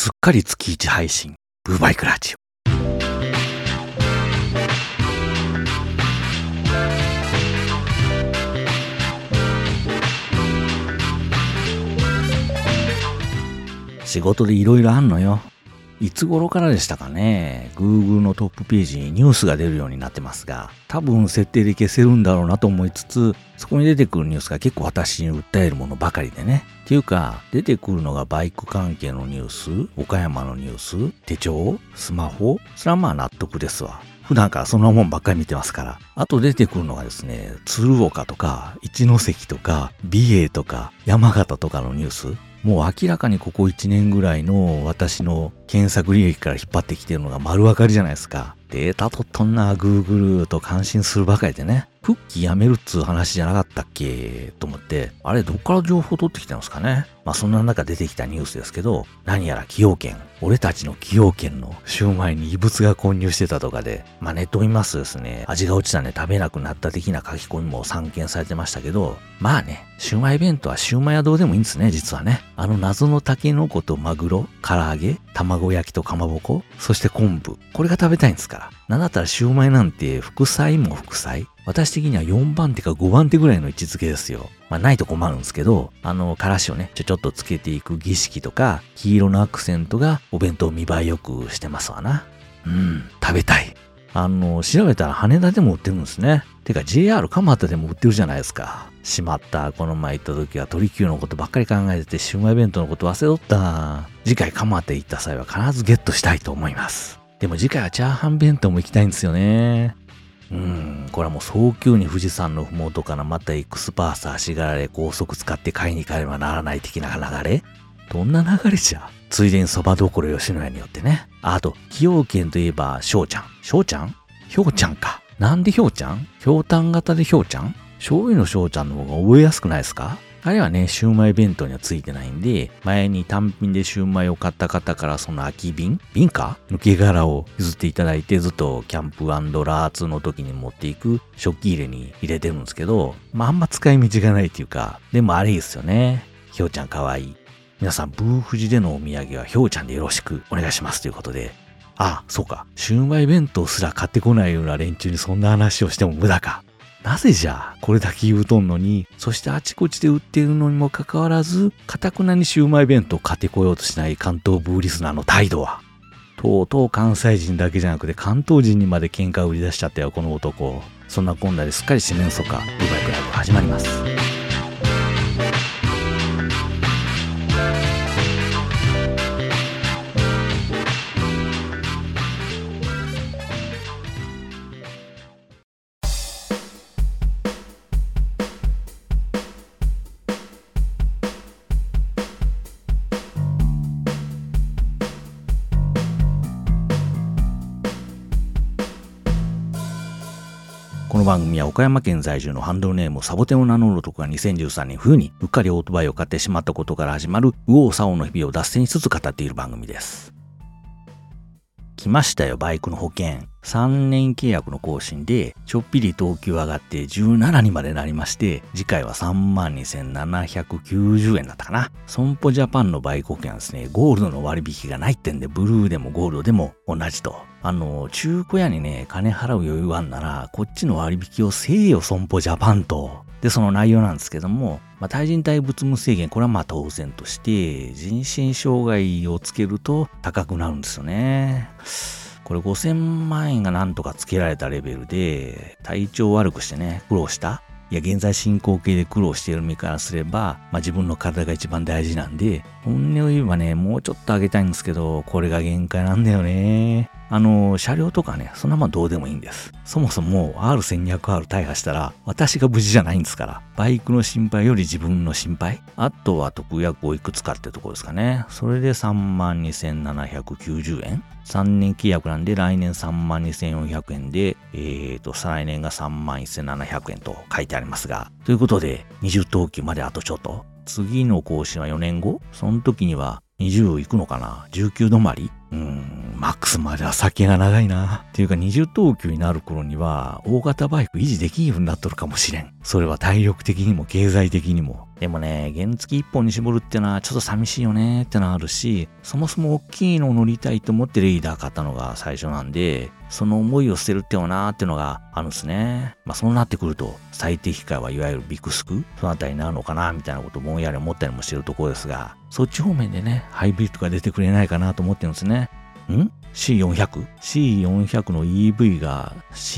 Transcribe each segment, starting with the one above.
すっかり月1配信、ブーバイクラジオ。仕事でいろいろあんのよ。いつ頃からでしたかね。Google のトップページにニュースが出るようになってますが、多分設定で消せるんだろうなと思いつつ、そこに出てくるニュースが結構私に訴えるものばかりでね。っていうか、出てくるのがバイク関係のニュース、岡山のニュース、手帳、スマホ、それはまあ納得ですわ。普段からそんなもんばっかり見てますから。あと出てくるのがですね、鶴岡とか、一関とか、美瑛とか、山形とかのニュース。もう明らかにここ1年ぐらいの私の検索履歴から引っ張ってきてるのが丸分かりじゃないですか。データ取っとんな Google と感心するばかりでね。クッキーやめるっつう話じゃなかったっけと思って、あれどっから情報取ってきたんですかね。まあそんな中出てきたニュースですけど、何やら崎陽軒、俺たちの崎陽軒のシュウマイに異物が混入してたとかで、まあネットを見ますとですね、味が落ちたんで食べなくなった的な書き込みも散見されてましたけど、まあね、シュウマイ弁当はシュウマイはどうでもいいんですね、実はね。あの謎のタケノコとマグロ、唐揚げ、卵焼きとかまぼこ、そして昆布。これが食べたいんですから。なんだったらシュウマイなんて副菜も副菜。私的には4番手か5番手ぐらいの位置づけですよ。まあないと困るんですけど、からしをね、ちょっとつけていく儀式とか、黄色のアクセントがお弁当見栄えよくしてますわな。食べたい。調べたら羽田でも売ってるんですね。てか JR 蒲田でも売ってるじゃないですか。しまった。この前行った時は鳥久のことばっかり考えてて、シウマイ弁当のこと忘れとった。次回蒲田行った際は必ずゲットしたいと思います。でも次回はチャーハン弁当も行きたいんですよね。これはもう早急に富士山のふもとからまたエクスパーサーしがられ高速使って買いに行かねばならない的な流れ？どんな流れじゃ？ついでに蕎麦どころ吉野家によってね。あと、崎陽軒といえば翔ちゃん。翔ちゃん？ひょうちゃんか。なんでひょうちゃん？ひょうたん型でひょうちゃん？醤油の翔ちゃんの方が覚えやすくないですか？あれはね、シュウマイ弁当にはついてないんで、前に単品でシュウマイを買った方からその空き瓶か抜け殻を譲っていただいて、ずっとキャンプ&ラーツの時に持っていく食器入れに入れてるんですけど、まああんま使い道がないっていうか、でもあれいいですよね。ひょうちゃんかわいい。皆さん、ブーフジでのお土産はひょうちゃんでよろしくお願いしますということで、そうか。シュウマイ弁当すら買ってこないような連中にそんな話をしても無駄か。なぜじゃあ、これだけ言うとんのに、そしてあちこちで売っているのにもかかわらず、堅くなにシュウマイ弁当を買ってこようとしない関東ブーリスナーの態度は。とうとう関西人だけじゃなくて関東人にまで喧嘩を売り出しちゃったよ、この男。そんなこんなですっかり四面楚歌、ブーバイクライブ始まります。この番組は岡山県在住のハンドルネームサボテンを名乗る男が2013年冬にうっかりオートバイを買ってしまったことから始まる右往左往の日々を脱線しつつ語っている番組です。来ましたよ、バイクの保険。3年契約の更新でちょっぴり等級上がって17にまでなりまして、次回は 32,790 円だったかな。損保ジャパンのバイク保険はですね、ゴールドの割引がないってんで、ブルーでもゴールドでも同じと。中古屋にね、金払う余裕があんなら、こっちの割引をせえよ、損保ジャパンと。で、その内容なんですけども、対人対物無制限、これは当然として、人身障害をつけると高くなるんですよね。これ5000万円がなんとかつけられたレベルで、体調を悪くしてね、苦労した。いや、現在進行形で苦労している身からすれば、自分の体が一番大事なんで、本音を言えばね、もうちょっと上げたいんですけど、これが限界なんだよね。車両とかね、そんなどうでもいいんです。そもそも R1200R 大破したら、私が無事じゃないんですから。バイクの心配より自分の心配。あとは特約をいくつかってところですかね。それで 32,790 円。3年契約なんで来年 32,400 円で、再来年が 31,700 円と書いてありますが。ということで、20等級まであとちょっと。次の更新は4年後？その時には20いくのかな？ 19 止まり？ マックスまでは先が長いな。っていうか20等級になる頃には大型バイク維持できんようになっとるかもしれん。それは体力的にも経済的にも。でもね、原付一本に絞るってのはちょっと寂しいよねってのはあるし、そもそも大きいのを乗りたいと思ってレーダー買ったのが最初なんで、その思いを捨てるってよなーってのがあるんですね。そうなってくると、最適解はいわゆるビクスクそのあたりになるのかなみたいなことをぼんやり思ったりもしてるところですが、そっち方面でね、ハイブリッドが出てくれないかなと思ってるんですね。?C400?C400 の EV が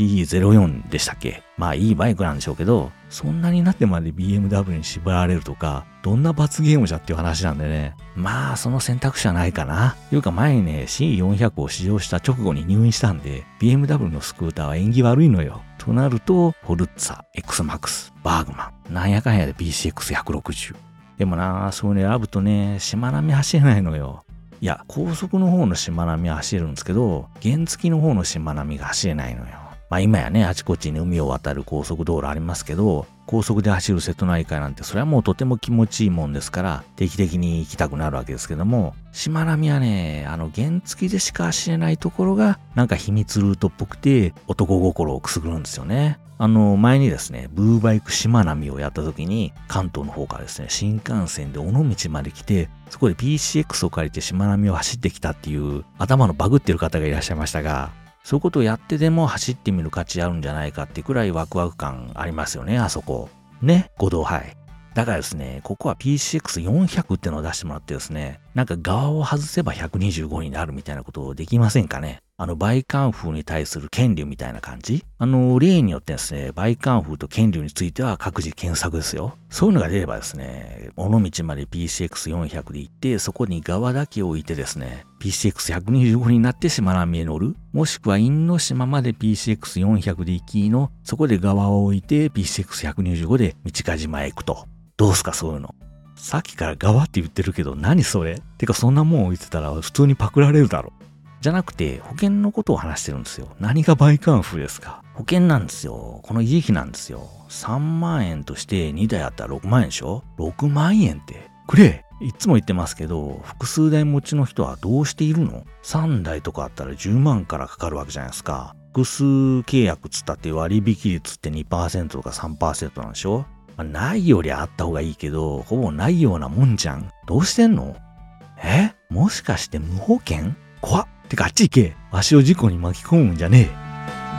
C04 でしたっけ？いいバイクなんでしょうけど、そんなになってまで BMW に縛られるとか、どんな罰ゲームじゃっていう話なんでね。その選択肢はないかな。というか前にね、C400 を試乗した直後に入院したんで、BMW のスクーターは縁起悪いのよ。となると、フォルッツァ、X-MAX、バーグマン、なんやかんやで PCX160。でもな、そういうの選ぶとね、しまなみ走れないのよ。いや、高速の方のしまなみは走れるんですけど、原付の方のしまなみが走れないのよ。今やね、あちこちに海を渡る高速道路ありますけど、高速で走る瀬戸内海なんてそれはもうとても気持ちいいもんですから、定期的に行きたくなるわけですけども、しまなみはね、原付でしか走れないところが、なんか秘密ルートっぽくて、男心をくすぐるんですよね。前にですね、ブーバイクしまなみをやった時に、関東の方からですね、新幹線で尾道まで来て、そこで PCX を借りてしまなみを走ってきたっていう、頭のバグってる方がいらっしゃいましたが、そういうことをやってでも走ってみる価値あるんじゃないかってくらいワクワク感ありますよね、あそこ。ね、五道杯。だからですね、ここは PCX400 ってのを出してもらってですね、なんか側を外せば125になるみたいなことできませんかね。バイカンフーに対する権利みたいな感じ。例によってですね、バイカンフーと権利については各自検索ですよ。そういうのが出ればですね、尾道まで PCX400 で行って、そこに側だけ置いてですね、PCX125 になってしまなみへ乗る。もしくは因島まで PCX400 で行きの、そこで側を置いて PCX125 で道賀島へ行くと。どうすかそういうの。さっきから側って言ってるけど何それ？てかそんなもん置いてたら普通にパクられるだろ。じゃなくて保険のことを話してるんですよ。何がバイカンフーですか？保険なんですよ。この維持費なんですよ。3万円として2台あったら6万円でしょ？ 6 万円ってくれ。いつも言ってますけど、複数台持ちの人はどうしているの？ 3 台とかあったら10万からかかるわけじゃないですか。複数契約つったって割引率って 2% とか 3% なんでしょ？ないよりあった方がいいけど、ほぼないようなもんじゃん。どうしてんの？もしかして無保険？怖っ。てかあっち行け。わしを事故に巻き込むんじゃねえ。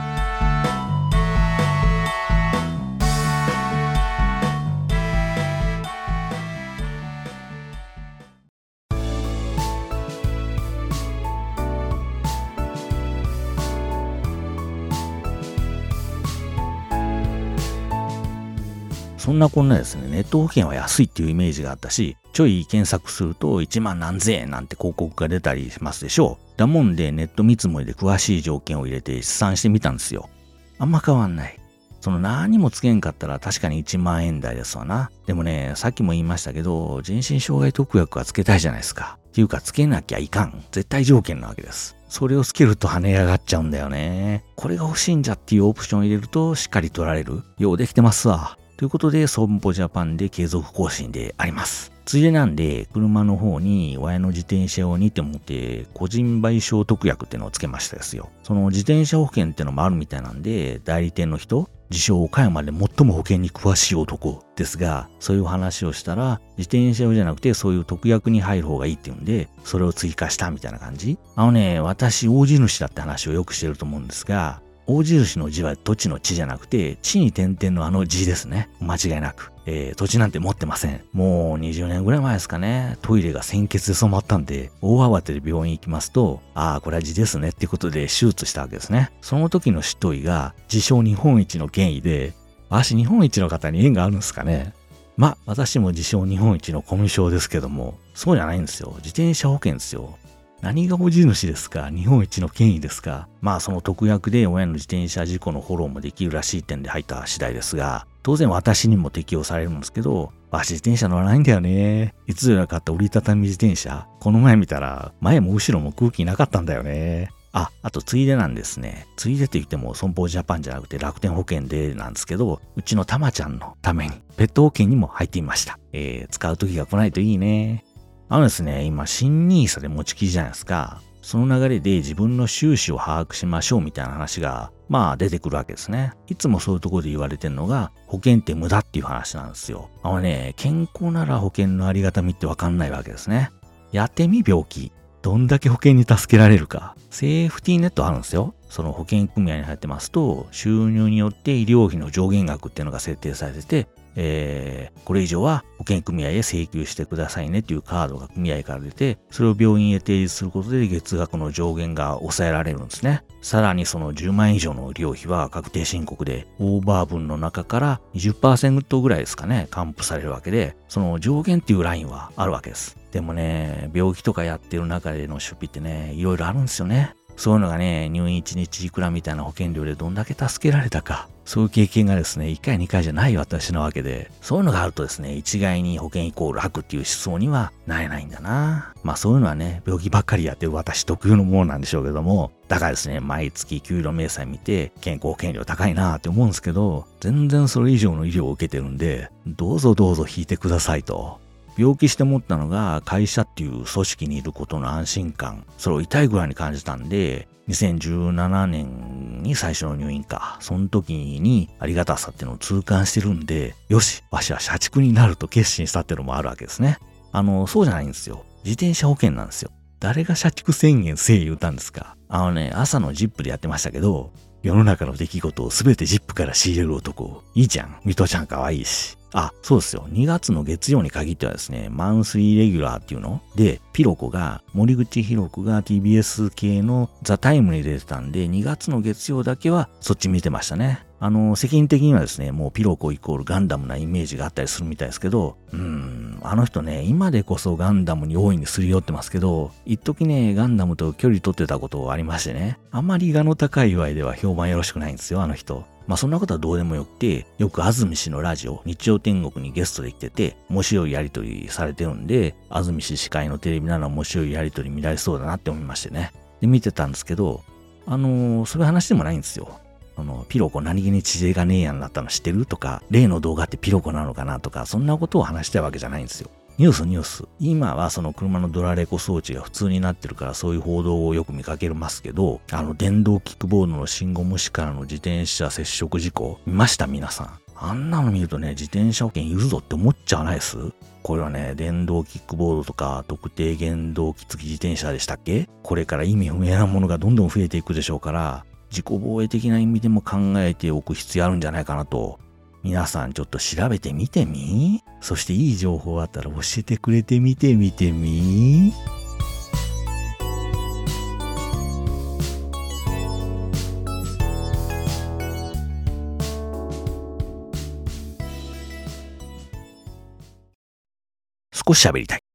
そんなこんなですね、ネット保険は安いっていうイメージがあったし、ちょい検索すると1万何千円なんて広告が出たりしますでしょう。だもんでネット見積もりで詳しい条件を入れて試算してみたんですよ。あんま変わんない。何もつけんかったら確かに1万円台ですわな。でもね、さっきも言いましたけど、人身障害特約はつけたいじゃないですか。っていうかつけなきゃいかん。絶対条件なわけです。それをつけると跳ね上がっちゃうんだよね。これが欲しいんじゃっていうオプションを入れるとしっかり取られる。ようできてますわ。ということで、損保ジャパンで継続更新であります。ついでなんで、車の方に親の自転車用にって思って、個人賠償特約ってのをつけましたですよ。その自転車保険ってのもあるみたいなんで、代理店の人、自称岡山で最も保険に詳しい男ですが、そういう話をしたら、自転車用じゃなくてそういう特約に入る方がいいっていうんで、それを追加したみたいな感じ。私、大地主だって話をよくしてると思うんですが、大印の字は土地の地じゃなくて、地に点々の字ですね。間違いなく。土地なんて持ってません。もう20年ぐらい前ですかね。トイレが鮮血で染まったんで、大慌てで病院行きますと、これは字ですねってことで手術したわけですね。その時の執刀医が、自称日本一の権威で、日本一の方に縁があるんですかね。私も自称日本一のコミュ障ですけども、そうじゃないんですよ。自転車保険ですよ。何が大地主ですか？日本一の権威ですか？その特約で親の自転車事故のフォローもできるらしい点で入った次第ですが、当然私にも適用されるんですけど、自転車乗らないんだよね。いつぞや買った折りたたみ自転車。この前見たら、前も後ろも空気なかったんだよね。あとついでなんですね。ついでって言っても損保ジャパンじゃなくて楽天保険でなんですけど、うちのたまちゃんのためにペット保険にも入っていました。使う時が来ないといいね。ですね、今新NISAで持ちきりじゃないですか。 その流れで自分の収支を把握しましょうみたいな話が、出てくるわけですね。いつもそういうところで言われてるのが、保険って無駄っていう話なんですよ。健康なら保険のありがたみってわかんないわけですね。やってみ病気。どんだけ保険に助けられるか。セーフティーネットあるんですよ。その保険組合に入ってますと、収入によって医療費の上限額っていうのが設定されてて、これ以上は保険組合へ請求してくださいねっていうカードが組合から出て、それを病院へ提示することで月額の上限が抑えられるんですね。さらにその10万円以上の医療費は確定申告でオーバー分の中から 20% ぐらいですかね、還付されるわけで、その上限っていうラインはあるわけです。でもね、病気とかやってる中での出費ってね、いろいろあるんですよね。そういうのがね、入院1日いくらみたいな保険料でどんだけ助けられたか。そういう経験がですね、1回2回じゃない私なわけで、そういうのがあるとですね、一概に保険イコール悪っていう思想にはなれないんだな。そういうのはね、病気ばっかりやってる私特有のものなんでしょうけども、だからですね、毎月給料明細見て、健康保険料高いなって思うんですけど、全然それ以上の医療を受けてるんで、どうぞどうぞ引いてくださいと。病気して思ったのが会社っていう組織にいることの安心感、それを痛いぐらいに感じたんで、2017年に最初の入院か、その時にありがたさっていうのを痛感してるんで、よし、わしは社畜になると決心したっていうのもあるわけですね。そうじゃないんですよ。自転車保険なんですよ。誰が社畜宣言せい言うたんですか。朝のジップでやってましたけど、世の中の出来事をすべてジップから仕入れる男。いいじゃん。ミトちゃん可愛いし。そうですよ。2月の月曜に限ってはですね、マンスリーレギュラーっていうので、森口博子が TBS 系のザ・タイムに出てたんで、2月の月曜だけはそっち見てましたね。世間的にはですね、もうピロコイコールガンダムなイメージがあったりするみたいですけど、あの人ね、今でこそガンダムに大いにすり寄ってますけど、一時ね、ガンダムと距離取ってたことありましてね、あまり我の高い祝いでは評判よろしくないんですよ、あの人。そんなことはどうでもよくて、よく安住氏のラジオ、日曜天国にゲストで来てて、面白いやりとりされてるんで、安住氏司会のテレビなら面白いやりとり見られそうだなって思いましてね。で、見てたんですけど、そういう話でもないんですよ。ピロコ何気に知恵がねえやんなったの知ってるとか、例の動画ってピロコなのかなとか、そんなことを話したいわけじゃないんですよ。ニュース。今はその車のドラレコ装置が普通になってるからそういう報道をよく見かけますけど、電動キックボードの信号無視からの自転車接触事故、見ました皆さん。あんなの見るとね、自転車保険いるぞって思っちゃわないです？これはね、電動キックボードとか特定原動機付き自転車でしたっけ？これから意味不明なものがどんどん増えていくでしょうから、自己防衛的な意味でも考えておく必要あるんじゃないかなと。皆さんちょっと調べてみてみ？そしていい情報あったら教えてくれてみてみ。少し喋りたい。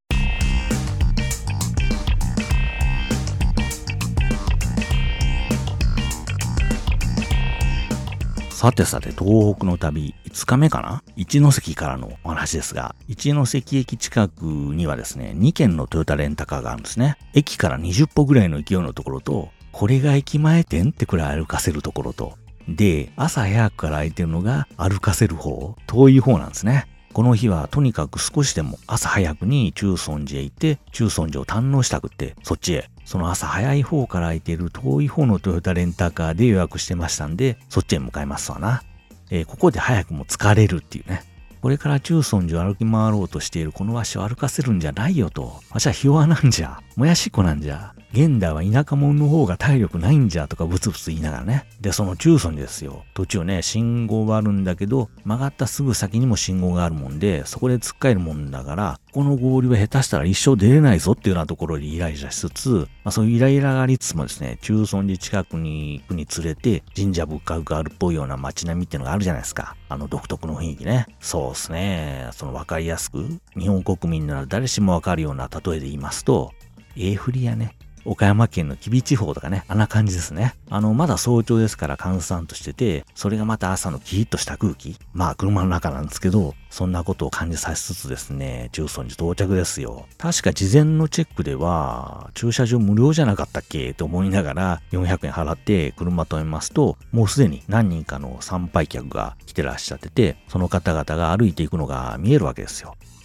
さて、東北の旅、5日目かな？一関からのお話ですが、一関駅近くにはですね、2軒のトヨタレンタカーがあるんですね。駅から20歩ぐらいの勢いのところと、これが駅前店ってくらい歩かせるところと、で、朝早くから空いてるのが歩かせる方、遠い方なんですね。この日はとにかく少しでも朝早くに中尊寺へ行って、中尊寺を堪能したくって、そっちへ。その朝早い方から空いている遠い方のトヨタレンタカーで予約してましたんで、そっちへ向かいますわな。ここで早くも疲れるっていうね。これから中尊寺を歩き回ろうとしているこのわしを歩かせるんじゃないよと。わしはひ弱なんじゃ。もやしっこなんじゃ。現代は田舎者の方が体力ないんじゃとかブツブツ言いながらね。で、その中尊寺ですよ。途中ね、信号があるんだけど、曲がったすぐ先にも信号があるもんで、そこで突っかえるもんだから、この合流は下手したら一生出れないぞっていうようなところでイライラしつつ、そういうイライラがありつつもですね、中尊寺近くに行くにつれて、神社仏閣があるっぽいような街並みっていうのがあるじゃないですか。独特の雰囲気ね。そうですね。その分かりやすく、日本国民なら誰しもわかるような例えで言いますと、振りやね。岡山県の吉備地方とかね、あんな感じですね。まだ早朝ですから閑散としてて、それがまた朝のキリッとした空気。車の中なんですけど、そんなことを感じさせつつですね、中尊寺到着ですよ。確か事前のチェックでは、駐車場無料じゃなかったっけと思いながら、400円払って車止めますと、もうすでに何人かの参拝客が来てらっしゃってて、その方々が歩いていくのが見えるわけですよ。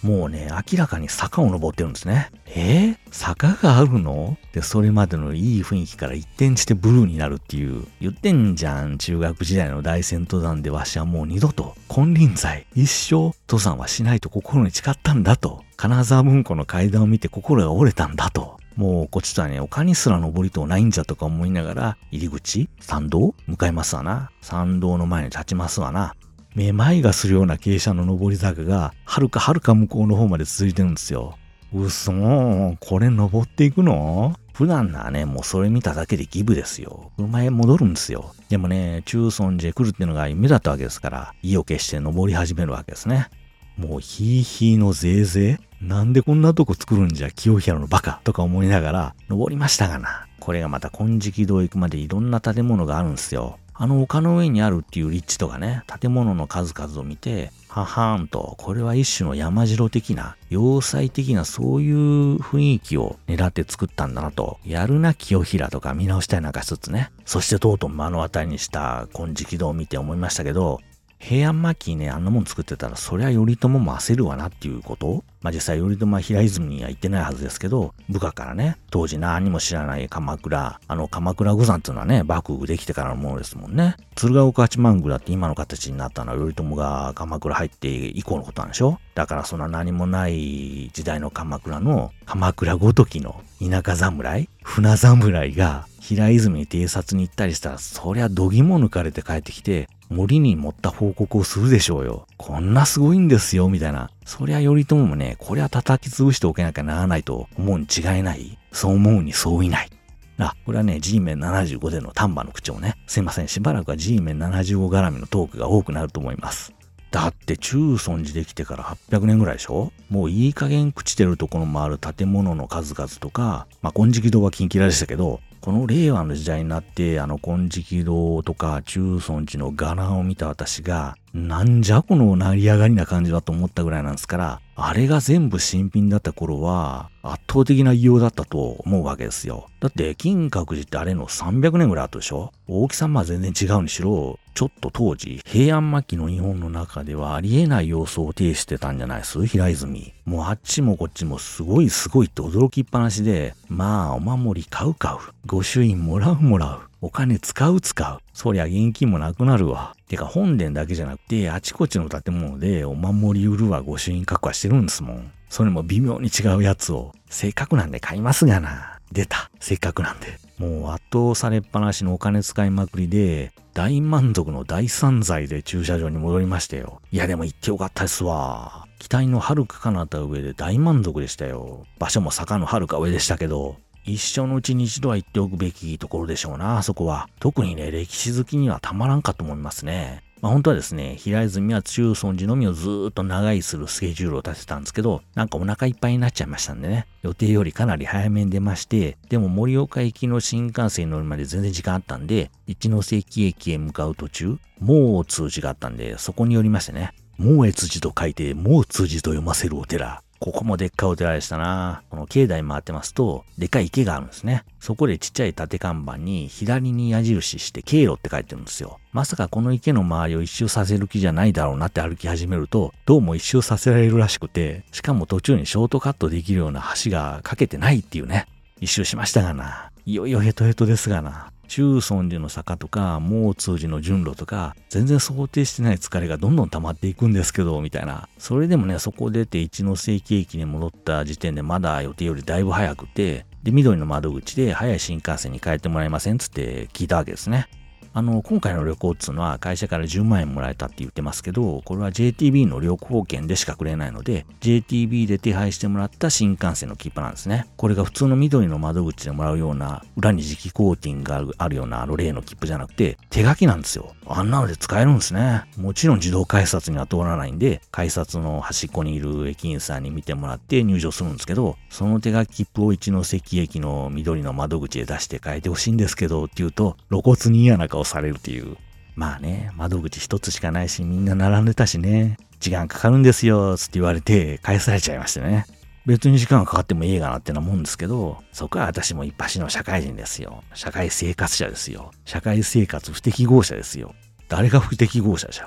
もうね、明らかに坂を登ってるんですね。坂があるので、それまでのいい雰囲気から一転してブルーになるっていう。言ってんじゃん、中学時代の大山登山でわしはもう二度と金輪際一生登山はしないと心に誓ったんだと。金沢文庫の階段を見て心が折れたんだと。もうこっちとはね、丘にすら登りとうないんじゃとか思いながら、入り口参道向かいますわな。参道の前に立ちますわな。めまいがするような傾斜の上り坂が、はるか向こうの方まで続いてるんですよ。嘘ー、これ登っていくの？普段ならね、もうそれ見ただけでギブですよ。車へ戻るんですよ。でもね、中尊寺へ来るっていうのが夢だったわけですから、意を決して登り始めるわけですね。もうヒーヒーのぜいぜい？なんでこんなとこ作るんじゃ清平のバカとか思いながら登りましたがな。これがまた金色堂行くまでいろんな建物があるんですよ。丘の上にあるっていう立地とかね、建物の数々を見て、ははーんと、これは一種の山城的な、要塞的なそういう雰囲気を狙って作ったんだなと、やるな清平とか見直したりなんかしつつね。そしてとうとう目の当たりにした金色堂を見て思いましたけど、平安末期にね、あんなもん作ってたら、そりゃ頼朝も焦るわなっていうこと。実際頼朝は平泉には行ってないはずですけど、部下からね、当時何も知らない鎌倉、鎌倉御山っていうのはね、幕府できてからのものですもんね。鶴岡八幡宮だって今の形になったのは頼朝が鎌倉入って以降のことなんでしょ？だからそんな何もない時代の鎌倉の、鎌倉ごときの田舎侍、船侍が平泉に偵察に行ったりしたら、そりゃ度肝抜かれて帰ってきて、森に持った報告をするでしょうよ。こんなすごいんですよ、みたいな。そりゃ頼朝もね、こりゃ叩き潰しておけなきゃならないと思うに違いない。そう思うにそういない。これはね、G メン75での丹波の口調ね。すいません、しばらくは G メン75絡みのトークが多くなると思います。だって中尊寺できてから800年ぐらいでしょ？もういい加減朽ちてるところもある建物の数々とか、金色堂はキンキラでしたけど、この令和の時代になって金色堂とか中尊寺の伽藍を見た私が、なんじゃこの成り上がりな感じだと思ったぐらいなんですから、あれが全部新品だった頃は圧倒的な異様だったと思うわけですよ。だって金閣寺ってあれの300年ぐらい後でしょ？大きさまあ全然違うにしろ、ちょっと当時平安末期の日本の中ではありえない様相を呈してたんじゃないです平泉。もうあっちもこっちもすごいって驚きっぱなしで、お守り買う、御朱印もらう、お金使う。そりゃ現金もなくなるわ。てか本殿だけじゃなくて、あちこちの建物でお守り売るわ御朱印確保してるんですもん。それも微妙に違うやつを。せっかくなんで買いますがな。出た。せっかくなんで。もう圧倒されっぱなしのお金使いまくりで、大満足の大散財で駐車場に戻りましたよ。いやでも行ってよかったですわ。期待の遥か彼方上で大満足でしたよ。場所も坂の遥か上でしたけど、一生のうちに一度は行っておくべきところでしょうな、あそこは。特にね、歴史好きにはたまらんかと思いますね。本当はですね、平泉は中尊寺のみをずーっと長居するスケジュールを立てたんですけど、なんかお腹いっぱいになっちゃいましたんでね、予定よりかなり早めに出まして、でも盛岡行きの新幹線に乗るまで全然時間あったんで、一ノ関駅へ向かう途中、もう通寺があったんで、そこに寄りましてね、もう越寺と書いて、もう通寺と読ませるお寺。ここもでっかいお寺でしたな。この境内回ってますと、でっかい池があるんですね。そこでちっちゃい縦看板に左に矢印して経路って書いてるんですよ。まさかこの池の周りを一周させる気じゃないだろうなって歩き始めると、どうも一周させられるらしくて、しかも途中にショートカットできるような橋がかけてないっていうね。一周しましたがな。いよいよヘトヘトですがな。中尊寺の坂とか、もう通寺の順路とか、全然想定してない疲れがどんどん溜まっていくんですけど、みたいな。それでもね、そこ出て一ノ関駅に戻った時点でまだ予定よりだいぶ早くて、で、緑の窓口で早い新幹線に変えてもらえませんつって聞いたわけですね。今回の旅行っつうのは会社から10万円もらえたって言ってますけど、これは JTB の旅行券でしかくれないので、JTB で手配してもらった新幹線の切符なんですね。これが普通の緑の窓口でもらうような、裏に磁気コーティングがあるような例の切符じゃなくて、手書きなんですよ。あんなので使えるんですね。もちろん自動改札には通らないんで、改札の端っこにいる駅員さんに見てもらって入場するんですけど、その手書き切符を一ノ関駅の緑の窓口で出して変えてほしいんですけどって言うと、露骨に嫌な顔されるっていう。まあね、窓口一つしかないしみんな並んでたしね、時間かかるんですよつって言われて返されちゃいましたね。別に時間がかかってもいいかなってなもんですけど、そこは私も一発の社会人ですよ。社会生活者ですよ。社会生活不適合者ですよ。誰が不適合者じゃ。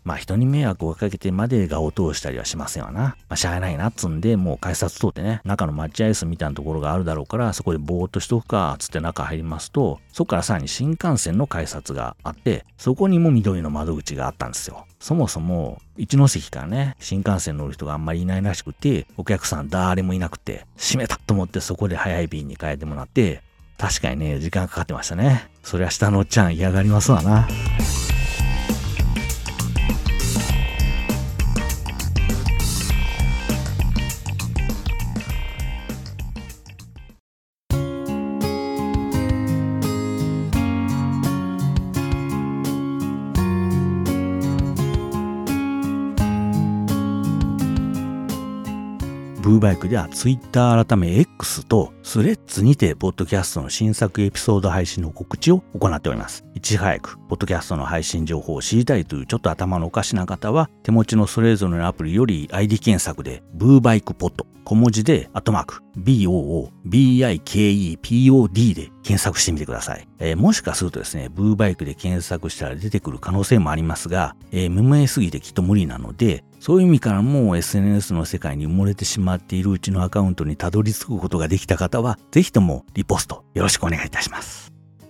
まあ人に迷惑をかけてまで顔を通したりはしませんわな。まあしゃあないなっつんで、もう改札通ってね、中の待合室みたいなところがあるだろうから、そこでぼーっとしとくか、つって中入りますと、そこからさらに新幹線の改札があって、そこにも緑の窓口があったんですよ。そもそも、一ノ関からね、新幹線乗る人があんまりいないらしくて、お客さん誰もいなくて、閉めたと思ってそこで早い便に変えてもらって、確かにね、時間かかってましたね。そりゃ下のおっちゃん嫌がりますわな。ブーバイクでは Twitter 改め X とスレッズにてポッドキャストの新作エピソード配信の告知を行っております。いち早くポッドキャストの配信情報を知りたいというちょっと頭のおかしな方は、手持ちのそれぞれのアプリより ID 検索でブーバイクポッド、小文字でBOOBIKEPOD で検索してみてください。もしかするとですね、ブーバイクで検索したら出てくる可能性もありますが、無名すぎてきっと無理なので、そういう意味からも SNS の世界に埋もれてしまっているうちのアカウントにたどり着くことができた方は、ぜひともリポストよろしくお願いいたします。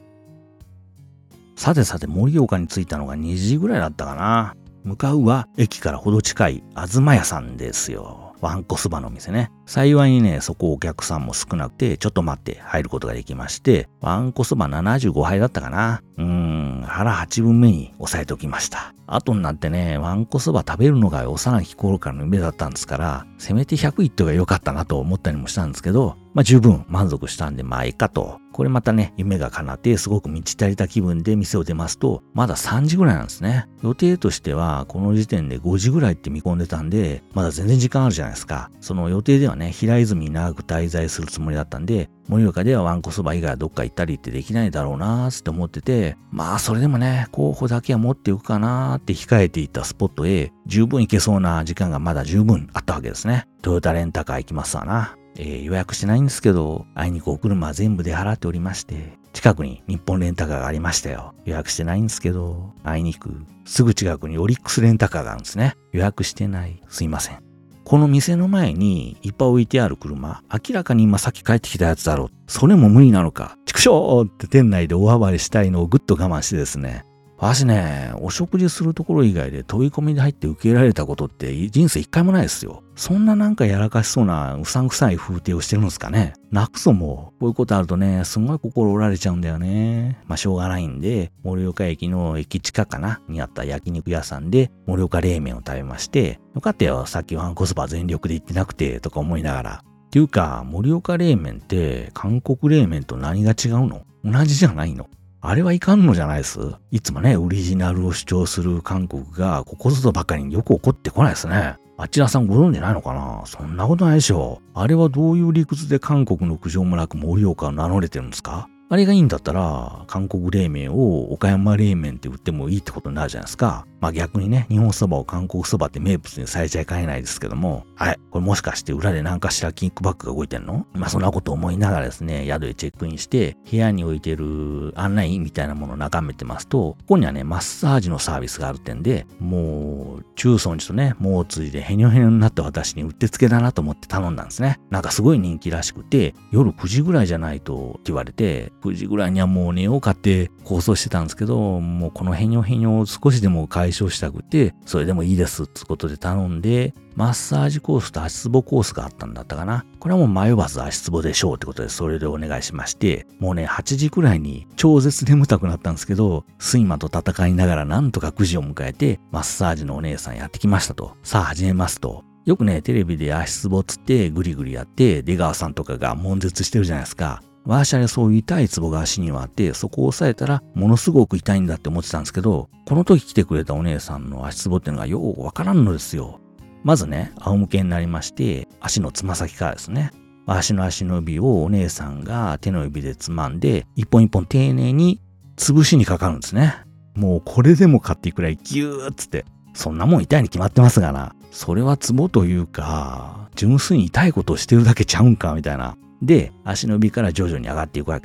さて盛岡に着いたのが2時ぐらいだったかな。向かうは駅からほど近い東屋さんですよ。わんこそばのお店ね。幸いにね、そこお客さんも少なくて、ちょっと待って入ることができまして、わんこそば75杯だったかな。腹8分目に抑えておきました。後になってね、わんこそば食べるのが幼き頃からの夢だったんですから、せめて100いっとが良かったなと思ったりもしたんですけど、十分満足したんでいいかと。これまたね、夢が叶ってすごく満ち足りた気分で店を出ますと、まだ3時ぐらいなんですね。予定としては、この時点で5時ぐらいって見込んでたんで、まだ全然時間あるじゃないですか。その予定ではね、平泉に長く滞在するつもりだったんで、盛岡ではわんこそば以外はどっか行ったりってできないだろうなーって思ってて、それでもね、候補だけは持っておくかなーって控えていたスポットへ、十分行けそうな時間がまだ十分あったわけですね。トヨタレンタカー行きますわな。予約してないんですけど、あいにくお車全部で払っておりまして、近くに日本レンタカーがありましたよ。予約してないんですけど、あいにくすぐ近くにオリックスレンタカーがあるんですね。予約してない。すいません。この店の前にいっぱい置いてある車、明らかに今さっき帰ってきたやつだろう。それも無理なのか。畜生って店内で大暴れしたいのをぐっと我慢してですね。私ね、お食事するところ以外で飛び込みで入って受け入れられたことって人生一回もないですよ。そんななんかやらかしそうなうさんくさい風景をしてるんですかね。なくそも、こういうことあるとね、すごい心折られちゃうんだよね。しょうがないんで、盛岡駅の駅近くかなにあった焼肉屋さんで盛岡冷麺を食べまして、よかったよ、さっきわんこそば全力で行ってなくて、とか思いながら。っていうか、盛岡冷麺って韓国冷麺と何が違うの？同じじゃないの？あれはいかんのじゃないです。いつもね、オリジナルを主張する韓国がここぞとばかりによく怒ってこないですね。あちらさんご存知ないのかな？そんなことないでしょ。あれはどういう理屈で韓国の苦情もなく盛岡を名乗れてるんですか？あれがいいんだったら、韓国冷麺を岡山冷麺って売ってもいいってことになるじゃないですか。逆にね、日本そばを韓国そばって名物にされちゃいかねないですけども、はい、これもしかして裏で何かしらキックバックが動いてんの？そんなこと思いながらですね、宿へチェックインして、部屋に置いてる案内みたいなものを眺めてますと、ここにはね、マッサージのサービスがある点で、もう、中尊寺とね、猛追でヘニョヘニョになった私にうってつけだなと思って頼んだんですね。なんかすごい人気らしくて、夜9時ぐらいじゃないとって言われて、9時ぐらいにはもう寝ようかって構想してたんですけど、もうこのヘニョヘニョを少しでも解消したくて、それでもいいですってことで頼んで、マッサージコースと足つぼコースがあったんだったかな。これはもう迷わず足つぼでしょうってことでそれでお願いしまして、もうね、8時くらいに超絶眠たくなったんですけど、睡魔と戦いながらなんとか9時を迎えて、マッサージのお姉さんやってきましたと。さあ始めますと。よくね、テレビで足つぼつってグリグリやって、出川さんとかが悶絶してるじゃないですか。私はそういう痛いツボが足にはあって、そこを押さえたらものすごく痛いんだって思ってたんですけど、この時来てくれたお姉さんの足ツボっていうのがようわからんのですよ。まずね、仰向けになりまして、足のつま先からですね。足の指をお姉さんが手の指でつまんで、一本一本丁寧に潰しにかかるんですね。もうこれでもかっていうくらいギューッつって、そんなもん痛いに決まってますがな。それはツボというか、純粋に痛いことをしてるだけちゃうんかみたいな。で、足の指から徐々に上がっていくわけですよ。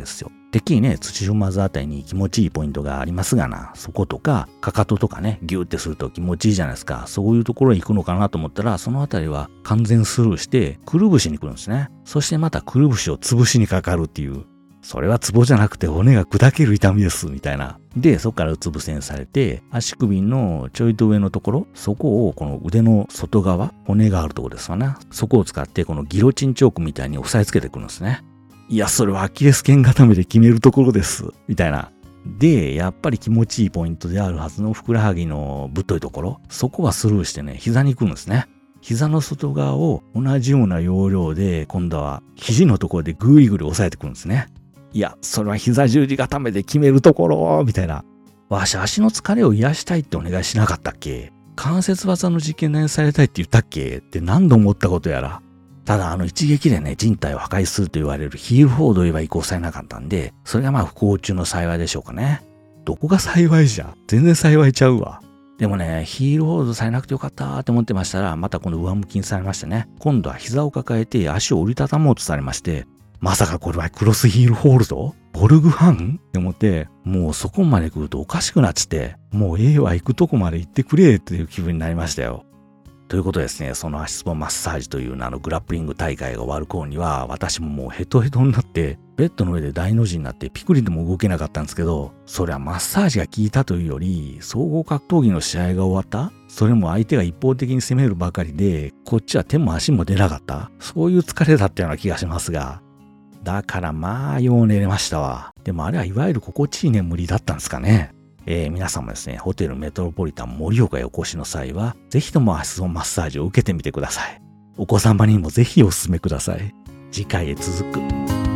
てっきりね、土踏まずあたりに気持ちいいポイントがありますがな、そことか、かかととかね、ギューってすると気持ちいいじゃないですか。そういうところへ行くのかなと思ったら、そのあたりは完全スルーして、くるぶしに来るんですね。そしてまたくるぶしを潰しにかかるっていう。それはツボじゃなくて骨が砕ける痛みです、みたいな。で、そこからうつ伏せにされて、足首のちょいと上のところ、そこをこの腕の外側、骨があるところですわな。そこを使ってこのギロチンチョークみたいに押さえつけてくるんですね。いや、それはアキレス腱固めで決めるところです。みたいな。で、やっぱり気持ちいいポイントであるはずのふくらはぎのぶっといところ、そこはスルーしてね、膝に行くんですね。膝の外側を同じような要領で、今度は肘のところでぐいぐり押さえてくるんですね。いや、それは膝十字固めで決めるところ、みたいな。わし、足の疲れを癒したいってお願いしなかったっけ？関節技の実験何されたいって言ったっけって何度思ったことやら。ただ一撃でね、人体を破壊すると言われるヒールフォードを言えば移行されなかったんで、それが不幸中の幸いでしょうかね。どこが幸いじゃ？全然幸いちゃうわ。でもね、ヒールホールドされなくてよかったって思ってましたら、また今度上向きにされましてね、今度は膝を抱えて足を折りたたもうとされまして、まさかこれはクロスヒールホールド？ボルグファンって思って、もうそこまで来るとおかしくなっちって、もうは行くとこまで行ってくれっていう気分になりましたよ。ということですね、その足つぼマッサージというグラップリング大会が終わる頃には、私ももうヘトヘトになって、ベッドの上で大の字になってピクリでも動けなかったんですけど、それはマッサージが効いたというより、総合格闘技の試合が終わった？それも相手が一方的に攻めるばかりで、こっちは手も足も出なかった？そういう疲れだったような気がしますが。だからよう寝れましたわ。でもあれはいわゆる心地いい眠りだったんですかね。皆さんもですね、ホテルメトロポリタン盛岡へお越しの際は、ぜひとも足つぼマッサージを受けてみてください。お子様にもぜひお勧めください。次回へ続く。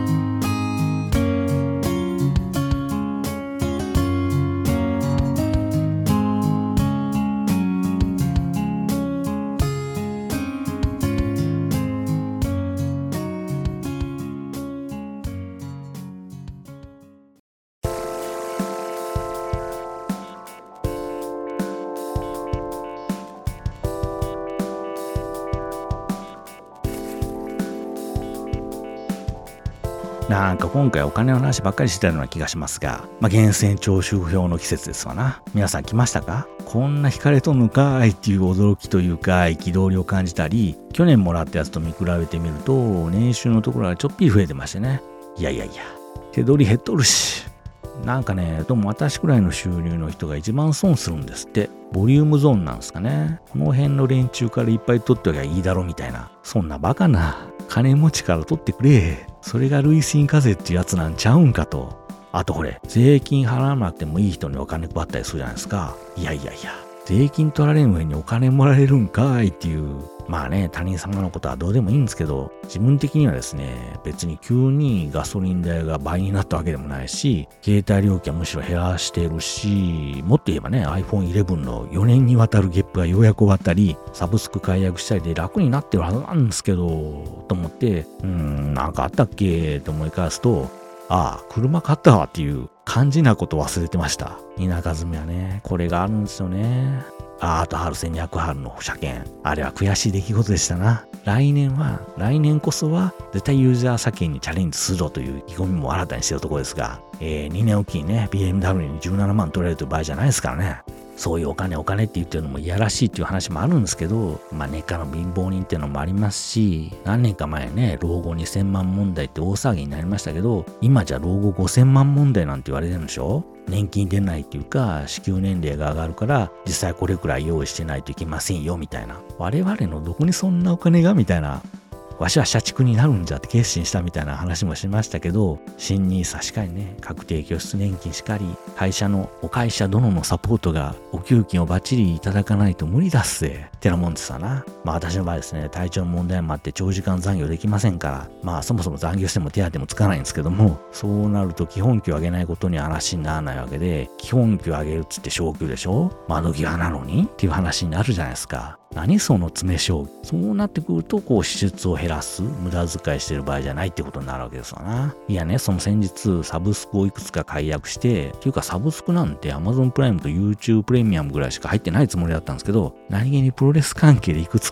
なんか今回お金の話ばっかりしてたような気がしますが、源泉徴収不評の季節ですわな。皆さん来ましたか？こんな引かれとんのかーいっていう驚きというか憤りを感じたり、去年もらったやつと見比べてみると年収のところがちょっぴり増えてましてね。いや、手取り減っとるし。なんかね、どうも私くらいの収入の人が一番損するんですって。ボリュームゾーンなんですかね。この辺の連中からいっぱい取っておきゃいいだろみたいな。そんなバカな。金持ちから取ってくれ。それが累進課税っていうやつなんちゃうんかと。あとこれ、税金払わなくてもいい人にお金配ったりするじゃないですか。いや。税金取られん上にお金もらえるんかいっていう。まあね、他人様のことはどうでもいいんですけど、自分的にはですね、別に急にガソリン代が倍になったわけでもないし、携帯料金はむしろ減らしてるし、もっと言えばね、iPhone 11の4年にわたるゲップがようやく終わったり、サブスク解約したりで楽になってるはずなんですけど、と思って、なんかあったっけと思い返すと、車買ったわっていう肝心なこと忘れてました。田舎住みはね、これがあるんですよね。あと1200春の車検。あれは悔しい出来事でしたな。来年こそは絶対ユーザー車検にチャレンジするぞという意気込みも新たにしているところですが、2年おきにね、BMW に17万取られるという場合じゃないですからね。そういうお金って言ってるのもいやらしいっていう話もあるんですけど、根っからの貧乏人っていうのもありますし、何年か前ね、老後2000万問題って大騒ぎになりましたけど、今じゃ老後5000万問題なんて言われてるんでしょ？年金出ないっていうか、支給年齢が上がるから、実際これくらい用意してないといけませんよ、みたいな。我々のどこにそんなお金がみたいな。わしは社畜になるんじゃって決心したみたいな話もしましたけど、新NISAしかりね、確定拠出年金しかり、お会社殿のサポートがお給金をバッチリいただかないと無理だっせ。ってなもんですわな。私の場合ですね、体調の問題もあって長時間残業できませんから、そもそも残業しても手当もつかないんですけども、そうなると基本給を上げないことには話にならないわけで、基本給を上げるっつって昇給でしょ？窓際なのにっていう話になるじゃないですか。何その詰将棋。そうなってくると、支出を減らす、無駄遣いしてる場合じゃないってことになるわけですわな。いやね、その先日、サブスクをいくつか解約して、っていうかサブスクなんて Amazon プライムと YouTube プレミアムぐらいしか入ってないつもりだったんですけど、何気にプロレス関係でいくつか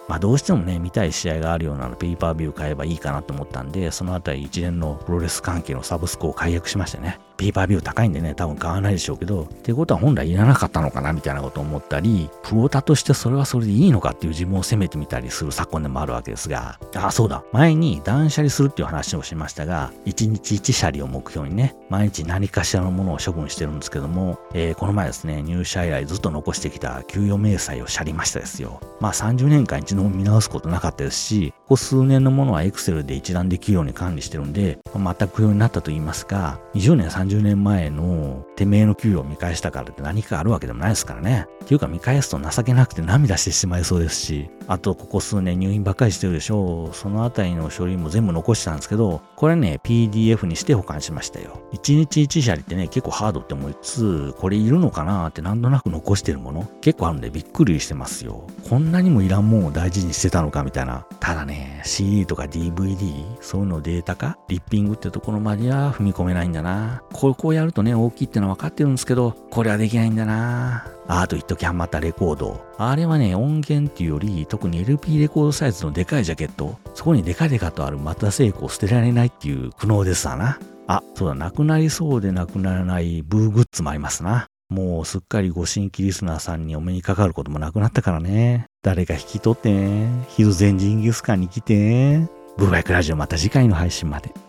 どうしてもね、見たい試合があるようなのペーパービュー買えばいいかなと思ったんで、そのあたり一連のプロレス関係のサブスクを解約しましてね。ペーパービュー高いんでね、多分買わないでしょうけど、ってことは本来いらなかったのかなみたいなことを思ったり、プオタとしてそれはそれでいいのかっていう自分を責めてみたりする昨今でもあるわけですが、そうだ。前に断捨離するっていう話をしましたが、1日1舎離を目標にね、毎日何かしらのものを処分してるんですけども、この前ですね、入社以来ずっと残してきた給与明細を舎離ましたですよ。30年間一度も見直すことなかったですし、ここ数年のものは Excel で一覧できるように管理してるんで、全く不要になったと言いますが、20年30年前のてめえの給与を見返したからって何かあるわけでもないですからね。っていうか見返すと情けなくて涙してしまいそうですし、あとここ数年入院ばっかりしてるでしょう。そのあたりの書類も全部残してたんですけど、これね、PDF にして保管しましたよ。1日1舎離ってね、結構ハードって思いつつ、これいるのかなってなんとなく残してるもの結構あるんでびっくりしてますよ。こんなにもいらんもんを大事にしてたのかみたいな。ただね、CD とか DVD、そういうのデータ化、リッピングってところまでは踏み込めないんだな。こうやるとね、大きいってのは分かってるんですけど、これはできないんだな。あと一時ハマったレコード。あれはね、音源っていうより、特に LP レコードサイズのでかいジャケット。そこにデカデカとある松田聖子を捨てられないっていう苦悩ですわな。そうだ、なくなりそうでなくならないブーグッズもありますな。もうすっかりご新規リスナーさんにお目にかかることもなくなったからね。誰か引き取ってね。昼前ジンギスカンに来てね。ブーバイクラジオまた次回の配信まで。